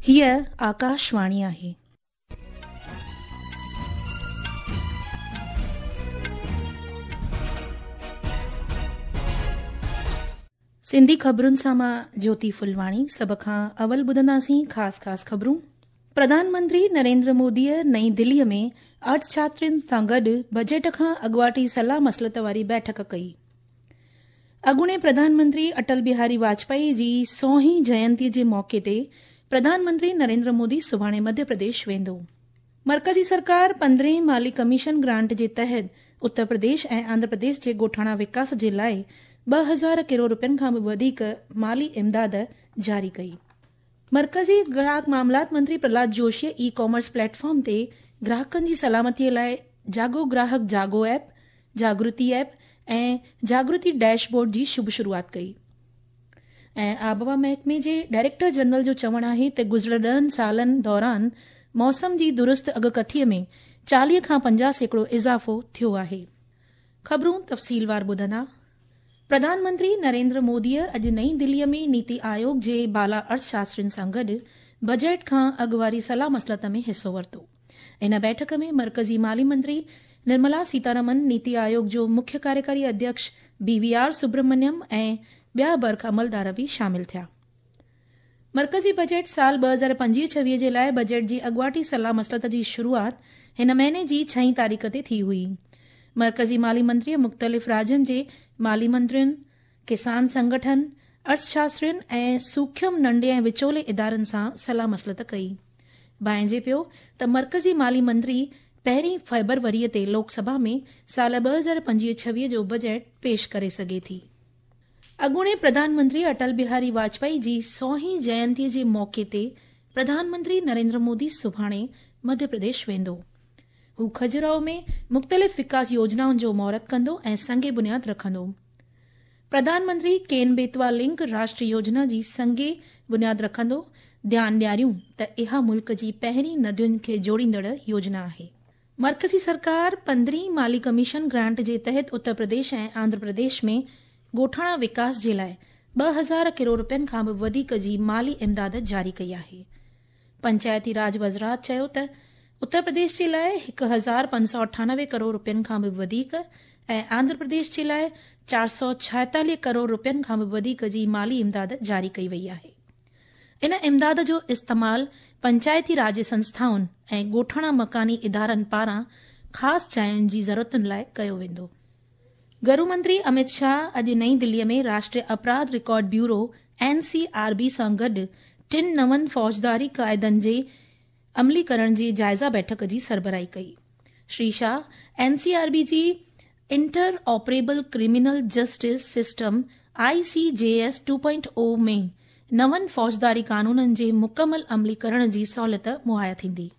हीअ आकाशवाणी आहे। सिंधी ख़बरुनि सां मां ज्योति फुलवाणी। सभ खां अवल ॿुधंदासीं ख़ासि ख़बरूं। प्रधानमंत्री नरेंद्र मोदीअ नईं दिल्लीअ में अर्थशास्त्रियुनि सां गॾु बजट खां अॻुवाटी सलाह मसलत वारी बैठक कई। अॻूणे प्रधानमंत्री अटल बिहारी वाजपेयी जी 100हीं जयंतीअ जे मौके ते प्रधानमंत्री नरेंद्र मोदी सुभाणे मध्य प्रदेश वेंदो। मरकज़ी सरकार 15 माली कमीशन ग्रांट जे तहत उत्तर प्रदेश ऐं आंध्र प्रदेश जे ॻोठाणा विकास जे लाइ 2000 करोड़ रुपयनि खां बि वधीक माली इमदाद जारी कई। मरकज़ी ग्राहक मामलात मंत्री प्रहलाद जोशीअ ई कॉमर्स प्लेटफॉर्म ते ग्राहकनि जी सलामतीअ लाइ जागो ग्राहक जागो ऐप, जागृति ऐप ऐं जागृति डैशबोर्ड जी शुरूआत कई। ऐं आबहवा महकमे जे डायरेक्टर जनरल जो चवणु आहे त गुज़िरियल सालनि दौरान मौसम जी दुरुस्त अॻकथीअ में 40 खां 50% इज़ाफ़ो थियो आहे। ख़बरूं तफ़सीलवार ॿुधंदा। प्रधानमंत्री नरेंद्र मोदीअ अॼु नईं दिल्लीअ में नीति आयोग जे बाला अर्थशास्त्रियुनि सां गॾु बजट खां अॻु वारी सलाह मसलत में हिसो वरितो। इन बैठक में मरकज़ी माली मंत्री निर्मला सीतारमन, नीति आयोग जो मुख्य कार्यकारी अध्यक्ष BVR सुब्रमण्यम ऐं ॿिया बरखा अमलदार बि शामिल थिया। मरकज़ी बजट साल 2025-26 जे लाइ बजट जी अॻुवाटी सलाह मसलत जी शुरूआत हिन महीने जी 6 तारीख़ ते थी हुई। मरकज़ी माली मंत्रीअ मुख़्तलिफ़ राज्यनि जे माली मंत्रियुनि, किसान संगठन, अर्थशास्त्रियुनि ऐं सूक्ष्म नंढे ऐं विचोले इदारनि सां सलाह मसलत कई। बांइजे पियो त मरकज़ी माली मंत्री 1 फरवरीअ ते लोकसभा में साल 2025-26 जो बजट पेश करे सघे थी। अॻूणे प्रधानमंत्री अटल बिहारी वाजपेयी जी 100हीं जयंतीअ जे मौके ते प्रधानमंत्री नरेंद्र मोदी सुभाणे मध्य प्रदेश वेंदो। हू खजुराहो में मुख़्तलिफ़ विकास योजनाउनि जो महूरत कंदो ऐं संगे बुनियाद रखंदो। प्रधानमंत्री केन बेतवा लिंक राष्ट्रीय योजना जी संगे बुनियाद रखंदो। ध्यान ॾियारियूं त इहा मुल्क जी पहिरीं नदियुनि खे जोड़ींदड़ योजना आहे। मरकज़ी सरकार 15 माली कमीशन ग्रांट जे तहत उत्तर प्रदेश ऐं आंध्र प्रदेश में ॻोठाणा विकास जे लाइ 2000 करोड़ रुपयनि खां बि वधीक जी माली इमदाद जारी कई आहे। पंचायती राज वज़रात चयो त उत्तर प्रदेश जे लाइ 1598 करोड़ रुपयनि खां बि वधीक ऐं आंध्र प्रदेश जे लाइ 446 करोड़ रुपयनि खां बि वधीक जी माली इमदाद जारी कई वई आहे। इन इमदाद जो इस्तेमालु पंचायती राज संस्थाउनि ऐं ॻोठाणा मकानी इदारनि पारां ख़ासि जायुनि जी ज़रूरतुनि लाइ कयो वेंदो। गृह मंत्री अमित शाह अॼु नईं दिल्लीअ में राष्ट्रीय अपराध रिकॉर्ड ब्यूरो NCRB सां गॾु 3 नवनि फ़ौजदारी क़ाइदनि जे अमलीकरण जी जाइज़ा बैठक जी सरबराही कई। श्री शाह NCRB जी interoperable criminal justice system ICJS 2.0 में नवनि फ़ौजदारी कानूननि जे मुकमल अमलीकरण जी सहूलियत मुहैया थींदी।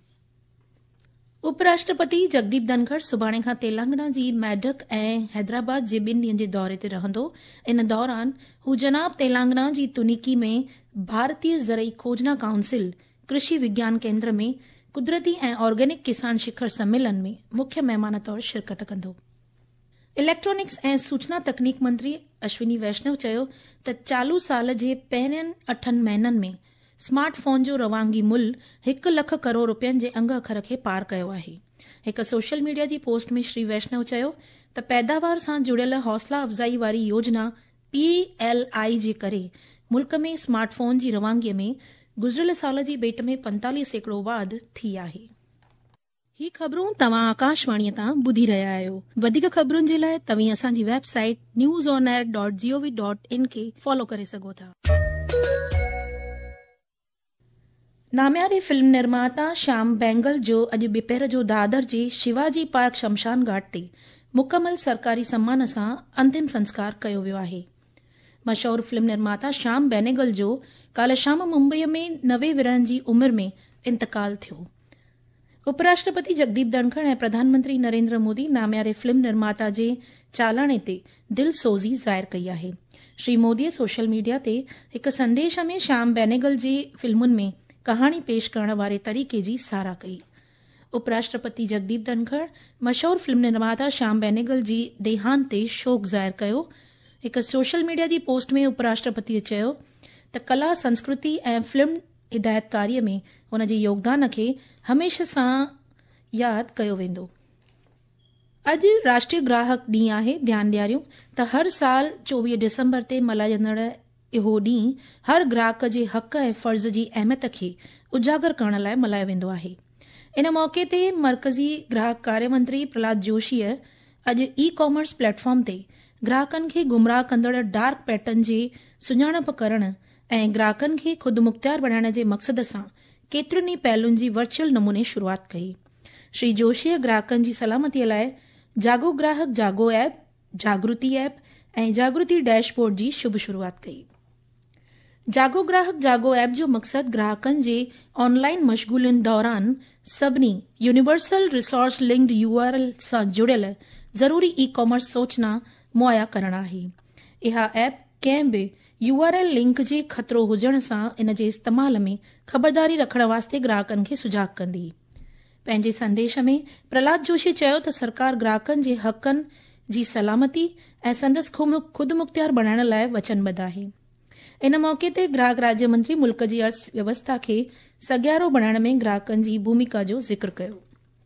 उपराष्ट्रपति जगदीप धनखड़ सुभाणे खां तेलंगाना जी मेडक ऐं हैदराबाद जे 2 ॾींहनि जे दौरे ते रहंदो। इन दौरान हू जनाब तेलंगाना जी तुनिकी में भारतीय ज़रई खोजना काउंसिल कृषि विज्ञान केंद्र में कुदरती ऐं ऑर्गेनिक किसान शिखर सम्मेलन में मुख्य महिमान तौरु शिरकत कंदो। इलेक्ट्रॉनिक्स ऐं सूचना तकनीक मंत्री अश्विनी वैष्णव चयो त चालू साल जे पहिरियनि 8 महीननि में स्मार्टफोन जो रवानगी मुल्ह 1 लख करोड़ रुपयनि जे अंग अखर खे पार कयो आहे। हिक सोशल मीडिया जी पोस्ट में श्री वैष्णव चयो त पैदावार सां जुड़ियल हौसला अफ़ज़ाई वारी योजना PLI जे करे मुल्क में स्मार्टफोन जी रवानगीअ में गुज़िरियल साल जी भेट में 45% वाधि थी आहे। ही ख़बरूं तव्हां आकाशवाणीअ तां ॿुधी रहिया आहियो। वधीक ख़बरुनि जे लाइ तव्हीं असांजी वेबसाइट newsonair.gov.in खे फॉलो करे सघो था। नाम्यारे फिल्म निर्माता श्याम बेंगल जो अॼु ॿिपर जो दादर जे शिवाजी पार्क शमशान घाट ते मुकमल सरकारी सम्मान सां अंतिम संस्कार कयो वियो आहे। मशहूर फिल्म निर्माता श्याम बेनेगल जो काल्ह शाम मुंबईअ में 90 विरहनि जी उमिरि में इंतकाल थियो। उपराष्ट्रपति जगदीप धनखड़ ऐं प्रधानमंत्री नरेंद्र मोदी नाम्यारे फिल्म निर्माता जे चालाणे ते दिलसोज़ी ज़ाहिर कई आहे। श्री मोदीअ सोशल मीडिया ते हिक संदेश में श्याम बेनेगल जे फिल्मुनि में कहाणी पेश करण वारे तरीक़े जी साराह कई। उपराष्ट्रपति जगदीप धनखड़ मशहूर फिल्म निर्माता श्याम बेनेगल जी देहांत ते शोक ज़ाहिर कयो। हिक सोशल मीडिया जी पोस्ट में उपराष्ट्रपतिअ चयो त कला संस्कृति ऐं फिल्म हिदायतकारीअ में हुन जे योगदान खे हमेशह सां यादि कयो वेंदो। अॼु राष्ट्रीय ग्राहक ॾींहुं आहे। ध्यानु ॾियारियो त हर साल 24 डिसंबर ते मल्हाइजंदड़ इहो ॾींहुं हर ग्राहक जे हक़ ऐं फर्ज़ जी अहमियत खे उजागर करण लाइ मल्हायो वेंदो आहे। इन मौके ते मर्कज़ी ग्राहक कार्य मंत्री प्रहलाद जोशीअ अॼु ई कॉमर्स प्लेटफॉर्म ते ग्राहकनि खे गुमराह कंदड़ डार्क पैटर्न जे सुञाणप करण ऐं ग्राहकनि खे खुद मुख्तियार बणाइण जे मक़सद सां केतिरनि ई पहलुनि जी वर्चुअल नमूने शुरूआत कई। श्री जोशीअ ग्राहकनि जी सलामतीअ लाइ जागो ग्राहक जागो ऐप, जागृति ऐप ऐं जागृति डैशबोर्ड जी शुभ शुरूआत कई। जागो ग्राहक जागो ऐप जो मक़सदु ग्राहकनि जे ऑनलाइन मशगूलियुनि दौरान सभिनी यूनिवर्सल रिसोर्स लिंक्ड URL सां जुड़ियल ज़रूरी ई कॉमर्स सूचना मुहैया करणु आहे। इहा ऐप कंहिं बि URL लिंक जे ख़तरो हुजण सां इन जे इस्तेमाल में ख़बरदारी रखण वास्ते ग्राहकनि खे सुजाग कंदी। पंहिंजे संदेश में प्रहलाद जोशी चयो त सरकार ग्राहकनि जे हक़नि जी सलामती ऐं संदसि खुद मुख्तियार बणाइण लाइ वचनबद्ध आहे। इन मौके ते ग्राहक राज्य मंत्री मुल्क जी अर्थव्यवस्था खे सगियारो बणाइण में ग्राहकनि जी भूमिका जो ज़िक्र कयो।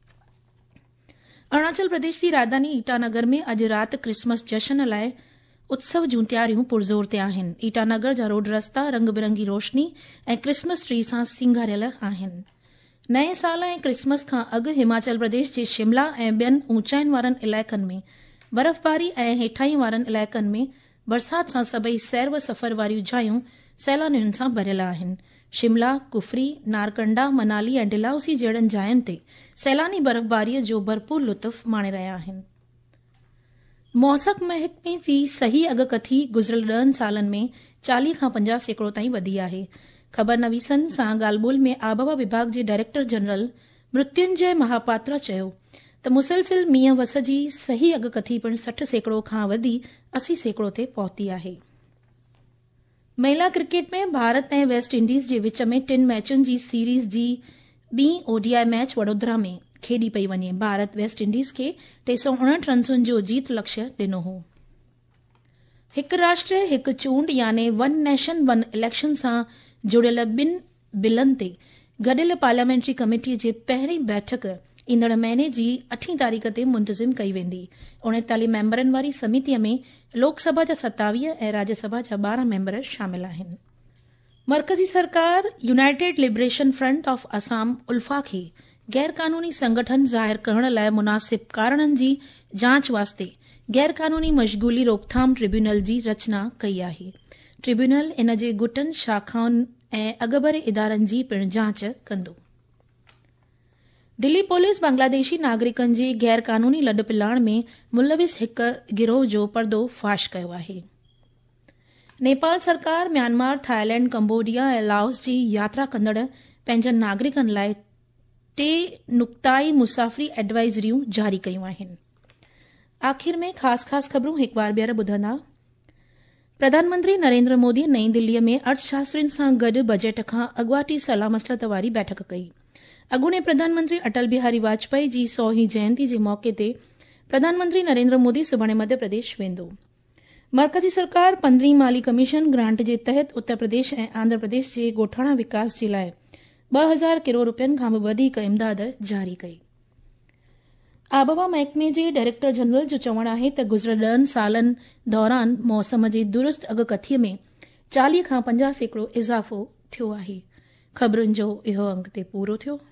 अरुणाचल प्रदेश जी राजधानी ईटानगर में अॼु राति क्रिसमस जश्न लाइ उत्सव जूं तयारियूं पुरज़ोर ते आहिनि। ईटानगर जा रोड रस्ता रंग बिरंगी रोशनी ऐं क्रिसमस ट्री सां सिंगारियल आहिनि। नए साल ऐं क्रिसमस खां अॻु हिमाचल प्रदेश जे शिमला ऐं ॿियनि ऊचाइनि वारनि इलाइक़नि में बर्फ़बारी ऐं हेठाई वारनि इलाइक़नि में बरसात सां सभई सैर व सफ़र वारियूं जायूं सैलानियुनि सां भरियल आहिनि। शिमला, कुफरी, नारकंडा, मनाली ऐं डलहौसी जहिड़नि जायुनि ते सैलानी बर्फ़बारीअ जो भरपूर लुत्फ़ माणे रहिया आहिनि। मौसम महकमे जी सही अॻकथी गुज़िरियल 10 सालनि में 40 खां 50% ताईं वधी आहे। ख़बरनवीसनि सां ॻाल्हि ॿोलि में आबहवा विभाग जे डायरेक्टर जनरल मृत्युंजय महापात्रा चयो त मुसलसिल मींहं वस जी सही अॻकथी पिणु 60% खां वधी 80% ते पहुती आहे। महिला क्रिकेट में भारत ऐं वेस्ट इंडीज़ जे विच में 3 मैचुनि जी सीरीज़ जी ॿीं ODI मैच वडोदरा में खेॾी पई वञे। भारत वेस्ट इंडीज़ खे 359 रन्सुनि जो जीत लक्ष्य ॾिनो हो। हिकु राष्ट्र हिकु चूंड यानी वन नेशन वन इलेक्शन सां जुड़ियल 2 बिलनि ते गॾियल पार्लियामेंट्री कमेटीअ जे पहिरीं बैठक ईंदड़ महीने जी 8 तारीख़ ते मुंतज़िम कई वेंदी। 39 मेंबरनि वारी समितीअ में लोकसभा जा 27 ऐं राज्यसभा जा 12 मेंबर शामिल आहिनि। मर्कज़ी सरकार United Liberation Front of Assam ULFA खे गैर कानूनी संगठन ज़ाहिर करण लाइ मुनासिब कारणनि जी जांच वास्ते गैर कानूनी मशगूली रोकथाम ट्रिब्यूनल जी रचना कई आहे। ट्रिब्यूनल इन जे गुटनि, शाखाउनि ऐं अॻभरे इदारनि जी पिणु जांच कंदो। दिल्ली पुलिस बांग्लादेशी नागरिकनि जे गैर कानूनी लॾ पिलाण में मुलविस हिकु गिरोह जो पर्दो फाश कयो आहे। नेपाल सरकार म्यांमार, थाईलैंड, कंबोडिया ऐं लाओस जी यात्रा कंदड़ पंहिंजनि नागरिकनि लाइ 3 नुक़ताई मुसाफ़िरी एडवाइज़रियूं जारी कयूं आहिनि। आख़िर में ख़ासि ख़बरूं हिकु बार ॿीहर ॿुधंदा। प्रधानमंत्री नरेंद्र मोदी नई दिल्लीअ में अर्थशास्त्रियुनि सां गॾु बजट खां अॻुवाटी सलाह मसलत वारी बैठक कई। अॻूणे प्रधानमंत्री अटल बिहारी वाजपेयी जी 100हीं जयंती जे मौके ते प्रधानमंत्री नरेंद्र मोदी सुभाणे मध्य प्रदेश वेंदो। मर्कज़ी सरकार 15हीं माली कमीशन ग्रांट जे तहत उत्तर प्रदेश ऐं आंध्र प्रदेश जे ॻोठाणा विकास जे लाइ 2000 करोड़ रुपयनि खां बि वधीक इमदाद जारी कई। आबहवा महकमे जे डायरेक्टर जनरल जो चवणु आहे त गुज़िरियल 10 सालनि दौरान मौसम जी दुरुस्त अॻकथीअ में 40 खां 50% इज़ाफ़ो थियो आहे। ख़बरुनि जो इहो अंक ते पूरो थियो।